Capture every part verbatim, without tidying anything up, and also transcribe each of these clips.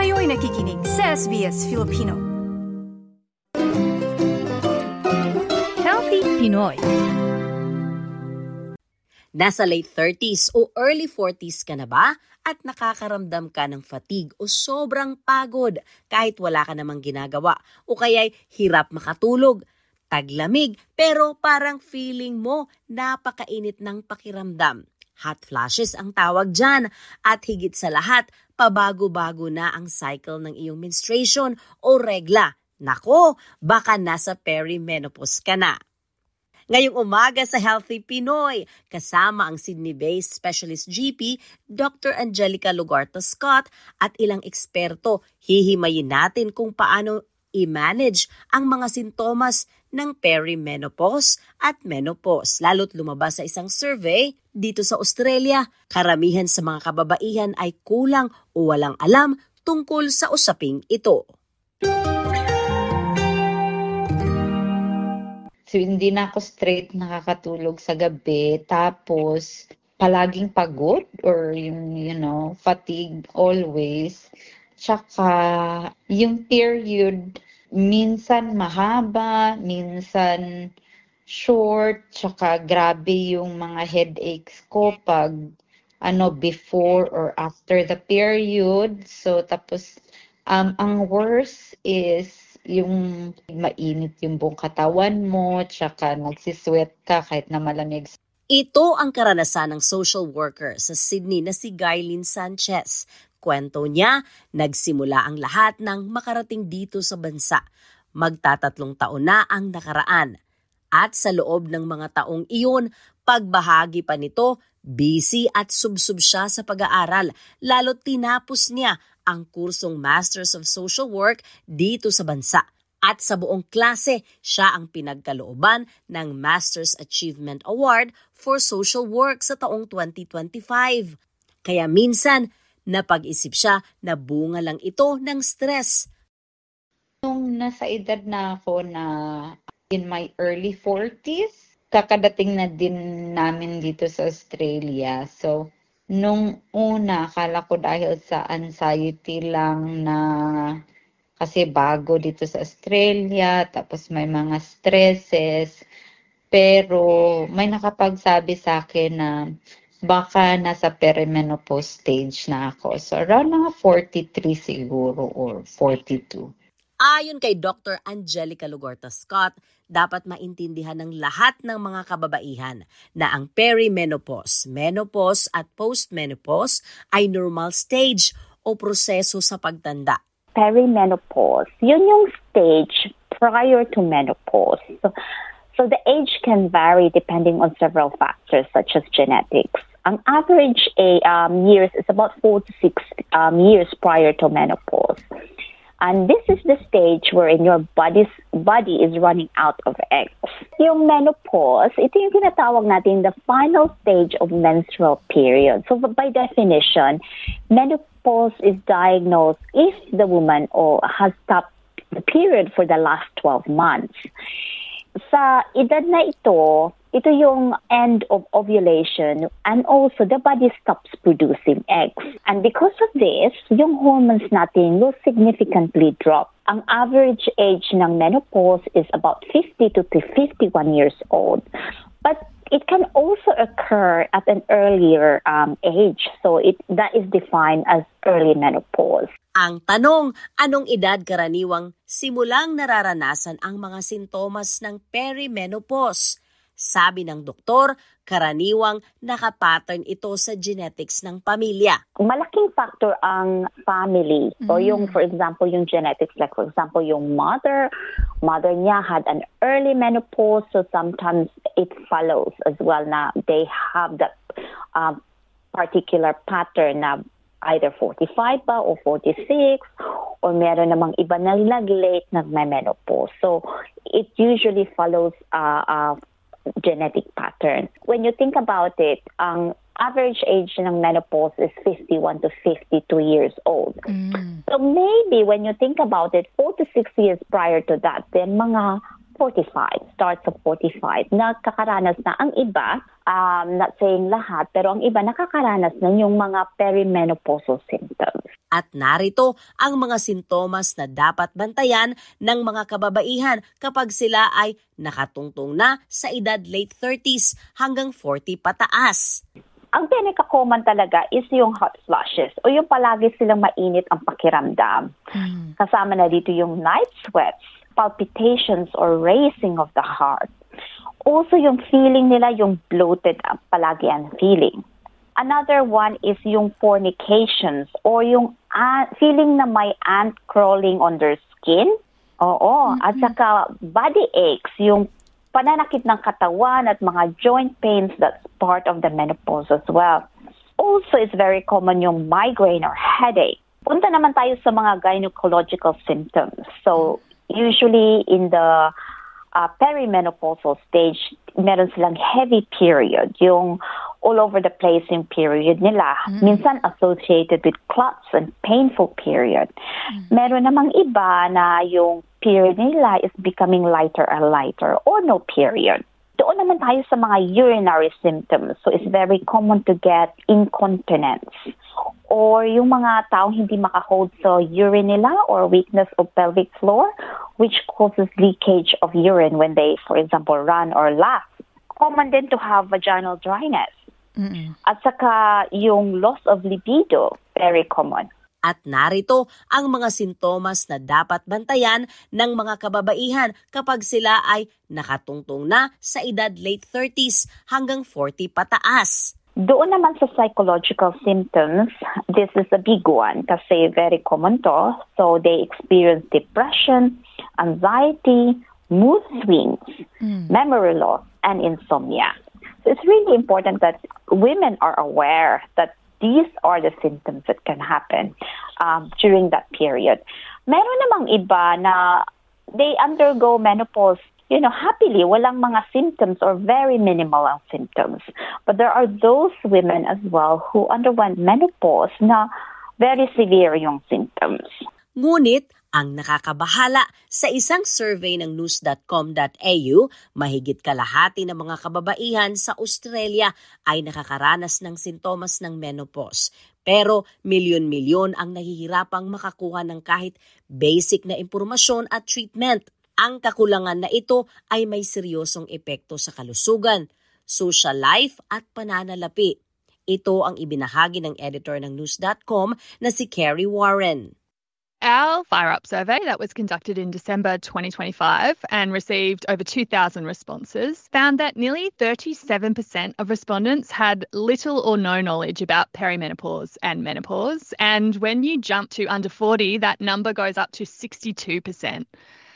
Kayo'y nakikinig sa S B S Filipino. Healthy Pinoy. Nasa late thirties o early forties ka na ba at nakakaramdam ka ng fatigue o sobrang pagod kahit wala ka namang ginagawa o kaya'y hirap makatulog? Taglamig pero parang feeling mo napakainit ng pakiramdam. Hot flashes ang tawag dyan at higit sa lahat, pabago-bago na ang cycle ng iyong menstruation o regla. Nako, baka nasa perimenopause ka na. Ngayong umaga sa Healthy Pinoy, kasama ang Sydney-based specialist G P, Doctor Angelica Lugarta-Scott at ilang eksperto, hihimayin natin kung paano i-manage ang mga sintomas ng perimenopause at menopause. Lalo't lumabas sa isang survey dito sa Australia, karamihan sa mga kababaihan ay kulang o walang alam tungkol sa usaping ito. So, hindi na ako straight nakakatulog sa gabi. Tapos, palaging pagod or yung, you know, fatigue always. Tsaka, yung period, minsan mahaba, minsan short. Tsaka, grabe yung mga headaches ko pag, ano, before or after the period. So, tapos, um, ang worst is, yung mainit yung buong katawan mo, tsaka nagsisweat ka kahit na malamig. Ito ang karanasan ng social worker sa Sydney na si Gailin Sanchez. Kwento niya, nagsimula ang lahat ng makarating dito sa bansa. Magtatatlong taon na ang nakaraan. At sa loob ng mga taong iyon, pagbahagi pa nito, busy at subsub siya sa pag-aaral, lalo't tinapos niya ang kursong Masters of Social Work dito sa bansa. At sa buong klase, siya ang pinagkalooban ng Masters Achievement Award for Social Work sa taong twenty twenty-five. Kaya minsan, napag-isip siya na bunga lang ito ng stress. Nung nasa edad na ako na in my early forties, kakadating na din namin dito sa Australia. So, nung una, akala ko dahil sa anxiety lang na kasi bago dito sa Australia, tapos may mga stresses. Pero may nakapagsabi sa akin na baka nasa perimenopause stage na ako. So around mga forty-three siguro or forty-two. Ayon kay Doctor Angelica Lugarta-Scott, dapat maintindihan ng lahat ng mga kababaihan na ang perimenopause, menopause at postmenopause ay normal stage o proseso sa pagtanda. Perimenopause, yun yung stage prior to menopause. So, so the age can vary depending on several factors such as genetics. Ang average a, um, years is about four to six um, years prior to menopause. And this is the stage wherein your body's body is running out of eggs. Yung menopause, ito yung tinatawag natin the final stage of menstrual period. So by definition, menopause is diagnosed if the woman or has stopped the period for the last twelve months. Sa edad na ito, ito yung end of ovulation and also the body stops producing eggs. And because of this, yung hormones natin will significantly drop. Ang average age ng menopause is about fifty to fifty-one years old. But it can also occur at an earlier um, age. So it that is defined as early menopause. Ang tanong, anong edad karaniwang simulang nararanasan ang mga sintomas ng perimenopause? Sabi ng doktor, karaniwang nakapattern ito sa genetics ng pamilya. Malaking factor ang family. So mm. yung, for example, yung genetics, like for example, yung mother, mother niya had an early menopause, so sometimes it follows as well na they have that uh, particular pattern na either forty-five pa or forty-six, or meron namang iba na nag-late nag-menopause. So it usually follows uh, uh, genetic pattern. When you think about it, ang average age ng menopause is fifty-one to fifty-two years old. Mm. So maybe when you think about it, four to six years prior to that, then mga forty-five, starts of forty-five, nakakaranas na ang iba, um, not saying lahat, pero ang iba nakakaranas na yung mga perimenopausal symptoms. At narito ang mga sintomas na dapat bantayan ng mga kababaihan kapag sila ay nakatungtong na sa edad late thirties hanggang forty pataas. Ang pinaka-common talaga is yung hot flushes o yung palagi silang mainit ang pakiramdam. Mm. Kasama na dito yung night sweats, palpitations or racing of the heart. Also yung feeling nila, yung bloated palagi ang feeling. Another one is yung fornications or yung uh, feeling na may ant crawling on their skin. Oo. Mm-hmm. At saka body aches, yung pananakit ng katawan at mga joint pains, that's part of the menopause as well. Also, it's very common yung migraine or headache. Punta naman tayo sa mga gynecological symptoms. So, usually in the uh, perimenopausal stage, meron silang heavy period, yung all over the place yung period nila. Mm-hmm. Minsan associated with clots and painful period. Mm-hmm. Meron namang iba na yung period nila is becoming lighter and lighter or no period. Doon naman tayo sa mga urinary symptoms. So it's very common to get incontinence or yung mga taong hindi makahold sa urine nila or weakness of pelvic floor, which causes leakage of urine when they, for example, run or laugh. Common din to have vaginal dryness. Mm-mm. At saka yung loss of libido, very common. At narito ang mga sintomas na dapat bantayan ng mga kababaihan kapag sila ay nakatungtong na sa edad late thirties hanggang forty pataas. Doon naman sa psychological symptoms, this is a big one kasi very common to. So they experience depression, anxiety, mood swings, mm. memory loss, and insomnia. So it's really important that women are aware that these are the symptoms that can happen um, during that period. Meron namang iba na they undergo menopause, you know, happily, walang mga symptoms or very minimal ang symptoms. But there are those women as well who underwent menopause na very severe yung symptoms. Ngunit, ang nakakabahala, sa isang survey ng news dot com dot a u, mahigit kalahati ng mga kababaihan sa Australia ay nakakaranas ng sintomas ng menopause. Pero milyon-milyon ang nahihirapang makakuha ng kahit basic na impormasyon at treatment. Ang kakulangan na ito ay may seryosong epekto sa kalusugan, social life at pananalapi. Ito ang ibinahagi ng editor ng news dot com na si Carrie Warren. Our Fire Up survey that was conducted in December twenty twenty-five and received over two thousand responses found that nearly thirty-seven percent of respondents had little or no knowledge about perimenopause and menopause. And when you jump to under forty, that number goes up to sixty-two percent.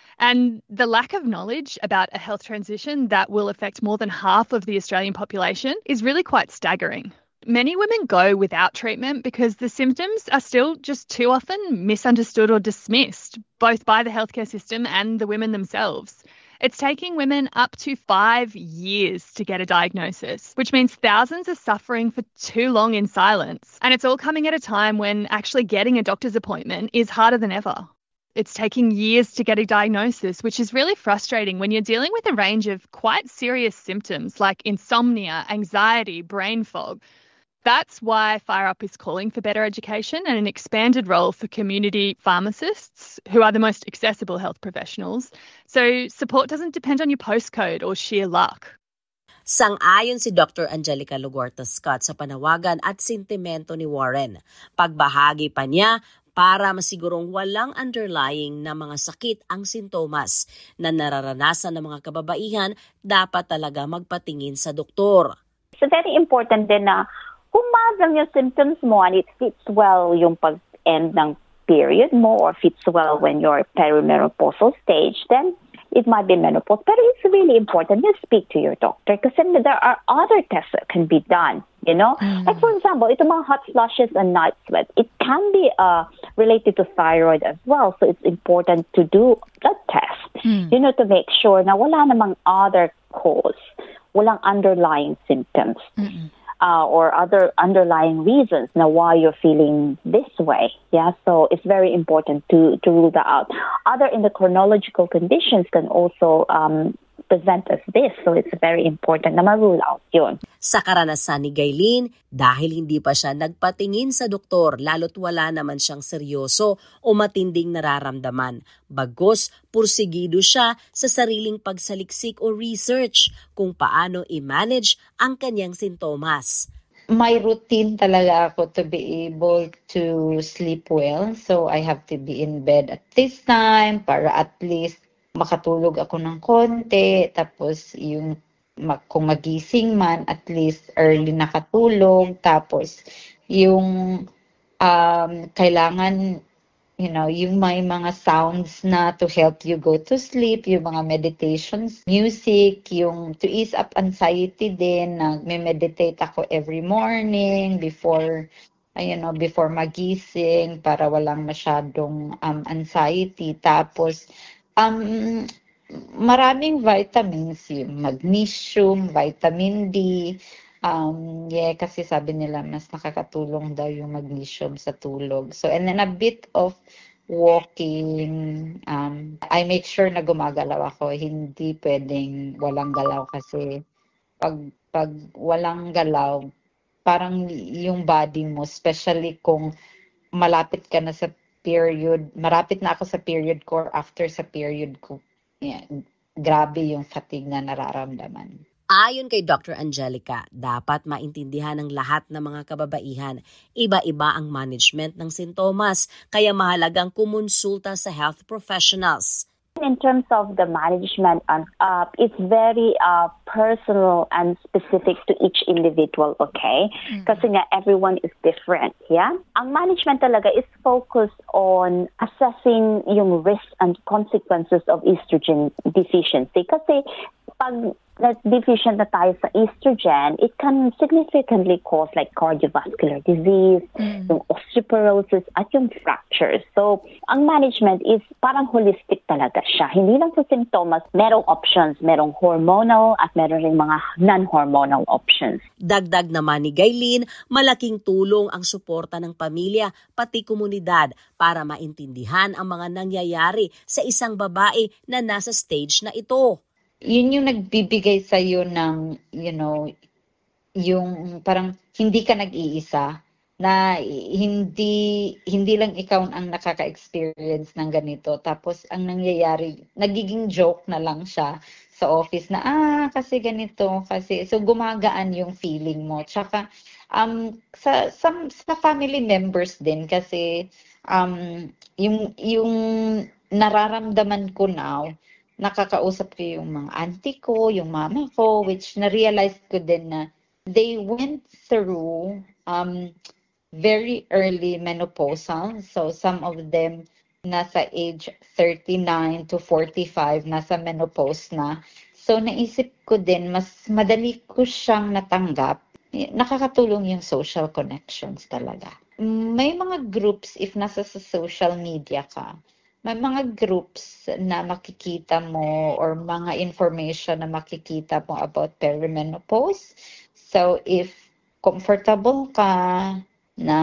And the lack of knowledge about a health transition that will affect more than half of the Australian population is really quite staggering. Many women go without treatment because the symptoms are still just too often misunderstood or dismissed, both by the healthcare system and the women themselves. It's taking women up to five years to get a diagnosis, which means thousands are suffering for too long in silence. And it's all coming at a time when actually getting a doctor's appointment is harder than ever. It's taking years to get a diagnosis, which is really frustrating when you're dealing with a range of quite serious symptoms like insomnia, anxiety, brain fog. That's why Fire Up is calling for better education and an expanded role for community pharmacists, who are the most accessible health professionals. So support doesn't depend on your postcode or sheer luck. Sang-ayon si Doctor Angelica Lugorta-Scott sa panawagan at sentimento ni Warren. Pagbahagi pa niya, para masigurong walang underlying na mga sakit ang sintomas na nararanasan ng mga kababaihan, dapat talaga magpatingin sa doktor. So very important din na kung magang yung symptoms mo and it fits well yung pag-end ng period mo or fits well when you're perimenopausal stage, then it might be menopause. Pero it's really important you speak to your doctor kasi there are other tests that can be done, you know? Mm. Like for example, itong mga hot flushes and night sweats, it can be uh, related to thyroid as well. So it's important to do blood test, mm. you know, to make sure na wala namang other cause, walang underlying symptoms. Mm-mm. uh, or other underlying reasons now why you're feeling this way. Yeah, so it's very important to, to rule that out. Other endocrinological conditions can also um, present as this, so it's very important na ma-rule out yun. Sa karanasan ni Gaylene, dahil hindi pa siya nagpatingin sa doktor lalo't wala naman siyang seryoso o matinding nararamdaman, bagos pursigido siya sa sariling pagsaliksik o research kung paano i-manage ang kanyang sintomas. My routine talaga ako to be able to sleep well, so I have to be in bed at this time para at least makatulog ako ng konti, tapos yung kung magising man, at least early nakatulog, tapos yung um, kailangan, you know, yung may mga sounds na to help you go to sleep, yung mga meditations, music, yung to ease up anxiety din, nag-meditate ako every morning before, you know, before magising para walang masyadong um, anxiety. Tapos, Um, maraming vitamins, yung magnesium, vitamin D, um, yeah, kasi sabi nila mas nakakatulong daw yung magnesium sa tulog. So, and then a bit of walking, um, I make sure na gumagalaw ako, hindi pwedeng walang galaw kasi pag, pag walang galaw, parang yung body mo, especially kung malapit ka na sa period, marapit na ako sa period ko or after sa period ko, yeah, grabe yung fatigue na nararamdaman. Ayon kay Doctor Angelica, dapat maintindihan ng lahat ng mga kababaihan. Iba-iba ang management ng sintomas, kaya mahalagang kumonsulta sa health professionals. In terms of the management, uh, it's very uh, personal and specific to each individual, okay? Mm-hmm. Kasi nga, everyone is different, yeah? Ang management talaga is focused on assessing yung risks and consequences of estrogen deficiency. Kasi pag deficient na tayo sa estrogen, it can significantly cause like cardiovascular disease, mm. yung osteoporosis, at yung fractures. So, ang management is parang holistic talaga siya. Hindi lang sa symptoms, merong options, merong hormonal at meron ring mga non-hormonal options. Dagdag naman ni Gaylene, malaking tulong ang suporta ng pamilya pati komunidad para maintindihan ang mga nangyayari sa isang babae na nasa stage na ito. Yun yung nagbibigay sa iyo ng, you know, yung parang hindi ka nag-iisa, na hindi hindi lang ikaw ang nakaka-experience ng ganito. Tapos ang nangyayari, nagiging joke na lang siya sa office na ah kasi ganito, kasi so gumagaan yung feeling mo. Tsaka um sa sa, sa family members din kasi um yung yung nararamdaman ko now, nakakausap ko yung mga auntie ko, yung mama ko, which na-realize ko din na they went through um, very early menopausal. So some of them nasa age thirty-nine to forty-five, nasa menopause na. So naisip ko din, mas madali ko siyang natanggap. Nakakatulong yung social connections talaga. May mga groups, if nasa sa social media ka, may mga groups na makikita mo or mga information na makikita mo about perimenopause. So if comfortable ka na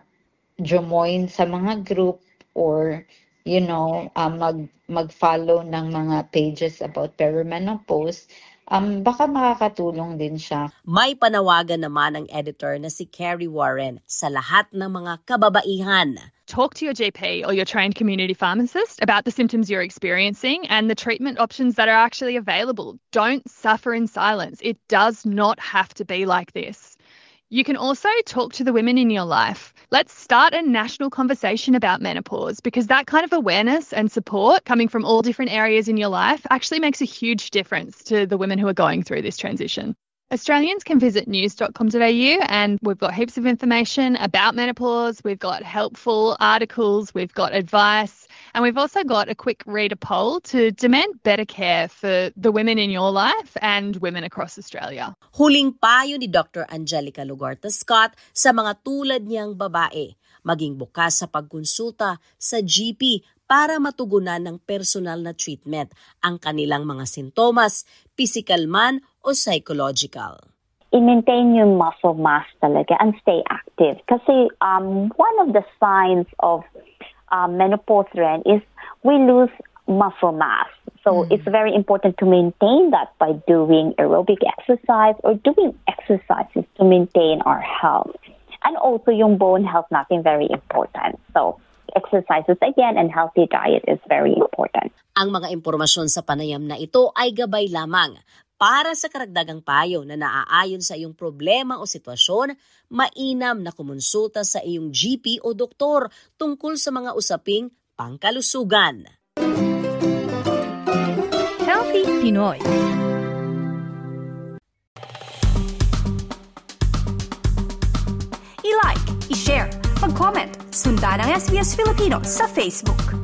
join sa mga group or you know, uh, mag mag-follow ng mga pages about perimenopause, um baka makakatulong din siya. May panawagan naman ang editor na si Carrie Warren sa lahat ng mga kababaihan. Talk to your G P or your trained community pharmacist about the symptoms you're experiencing and the treatment options that are actually available. Don't suffer in silence. It does not have to be like this. You can also talk to the women in your life. Let's start a national conversation about menopause, because that kind of awareness and support coming from all different areas in your life actually makes a huge difference to the women who are going through this transition. Australians can visit news dot com dot a u and we've got heaps of information about menopause. We've got helpful articles, we've got advice, and we've also got a quick reader poll to demand better care for the women in your life and women across Australia. Huling payo ni Doctor Angelica Lugarta-Scott sa mga tulad niyang babae, maging bukas sa pagkonsulta sa G P para matugunan ng personal na treatment ang kanilang mga sintomas, physical man o psychological. i-maintain yung muscle mass talaga and stay active. Kasi um, one of the signs of um, menopause rin is we lose muscle mass. So mm. it's very important to maintain that by doing aerobic exercise or doing exercises to maintain our health. And also yung bone health natin very important. So exercises again and healthy diet is very important. Ang mga impormasyon sa panayam na ito ay gabay lamang. Para sa karagdagang payo na naaayon sa iyong problema o sitwasyon, mainam na kumonsulta sa iyong G P o doktor tungkol sa mga usaping pangkalusugan. Healthy Pinoy. I-like, i-share, mag-comment, sundan ang S B S Filipino sa Facebook.